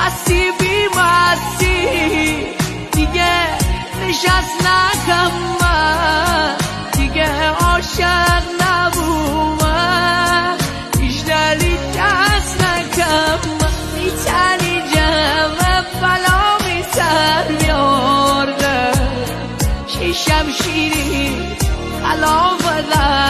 مستی بی مستی دیگه نشست نکم من دیگه عاشق نبومم ایشدلی دست نکم میتنی جمع بلا میتر بیارده شیشم شیری خلاف در